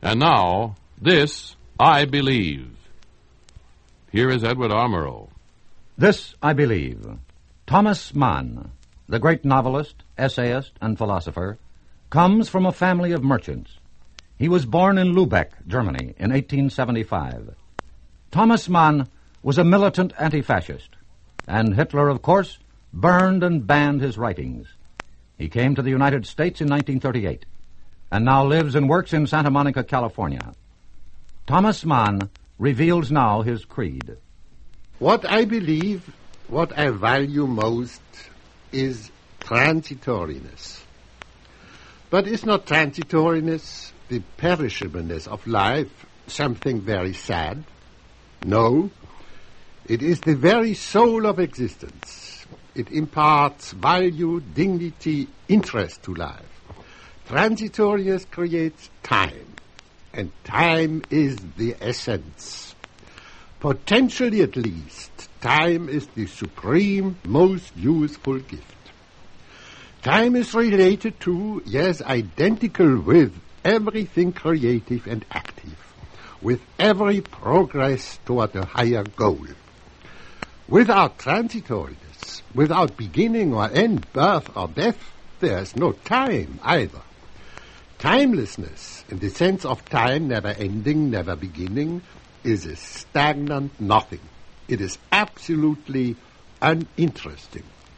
And now, This I Believe. Here is Edward R. Murrow. This I Believe. Thomas Mann, the great novelist, essayist, and philosopher, comes from a family of merchants. He was born in Lübeck, Germany, in 1875. Thomas Mann was a militant anti-fascist, and Hitler, of course, burned and banned his writings. He came to the United States in 1938, and now lives and works in Santa Monica, California. Thomas Mann reveals now his creed. What I believe, what I value most, is transitoriness. But is not transitoriness, the perishableness of life, something very sad? No. It is the very soul of existence. It imparts value, dignity, interest to life. Transitoriness creates time, and time is the essence. Potentially, at least, time is the supreme, most useful gift. Time is related to, yes, identical with everything creative and active, with every progress toward a higher goal. Without transitoriness, without beginning or end, birth or death, there is no time either. Timelessness, in the sense of time never ending, never beginning, is a stagnant nothing. It is absolutely uninteresting.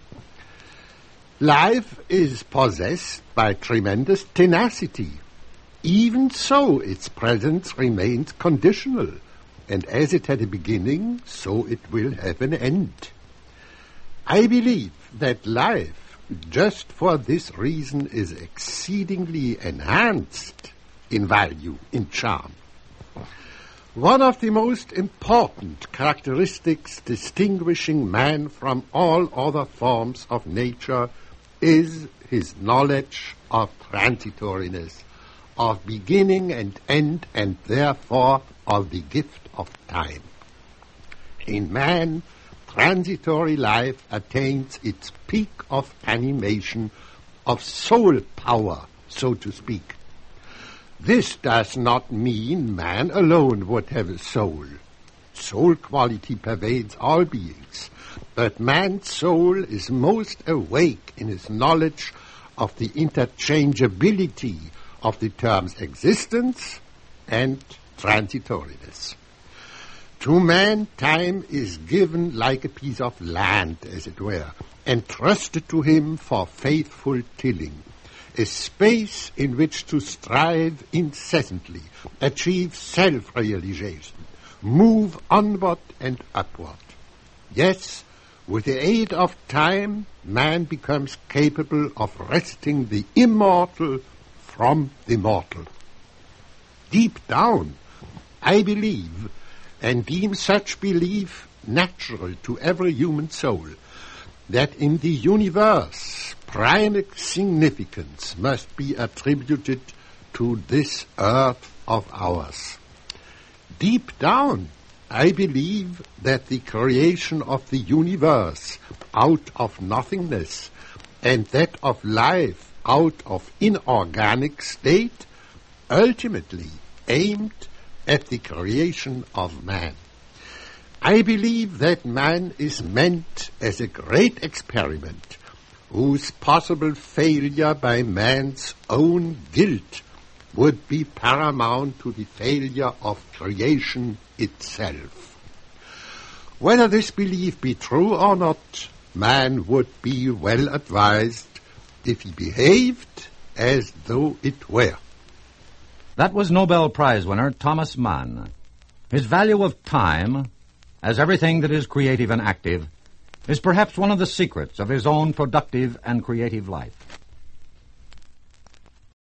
Life is possessed by tremendous tenacity. Even so, its presence remains conditional, and as it had a beginning, so it will have an end. I believe that life, just for this reason, is exceedingly enhanced in value, in charm. One of the most important characteristics distinguishing man from all other forms of nature is his knowledge of transitoriness, of beginning and end, and therefore of the gift of time. In man, transitory life attains its peak of animation, of soul power, so to speak. This does not mean man alone would have a soul. Soul quality pervades all beings, but man's soul is most awake in his knowledge of the interchangeability of the terms existence and transitoriness. To man, time is given like a piece of land, as it were, entrusted to him for faithful tilling, a space in which to strive incessantly, achieve self-realization, move onward and upward. Yes, with the aid of time, man becomes capable of wresting the immortal from the mortal. Deep down, I believe, and deem such belief natural to every human soul, that in the universe prime significance must be attributed to this earth of ours. Deep down, I believe that the creation of the universe out of nothingness and that of life out of inorganic state ultimately aimed at the creation of man. I believe that man is meant as a great experiment whose possible failure by man's own guilt would be paramount to the failure of creation itself. Whether this belief be true or not, man would be well advised if he behaved as though it were. That was Nobel Prize winner Thomas Mann. His value of time, as everything that is creative and active, is perhaps one of the secrets of his own productive and creative life.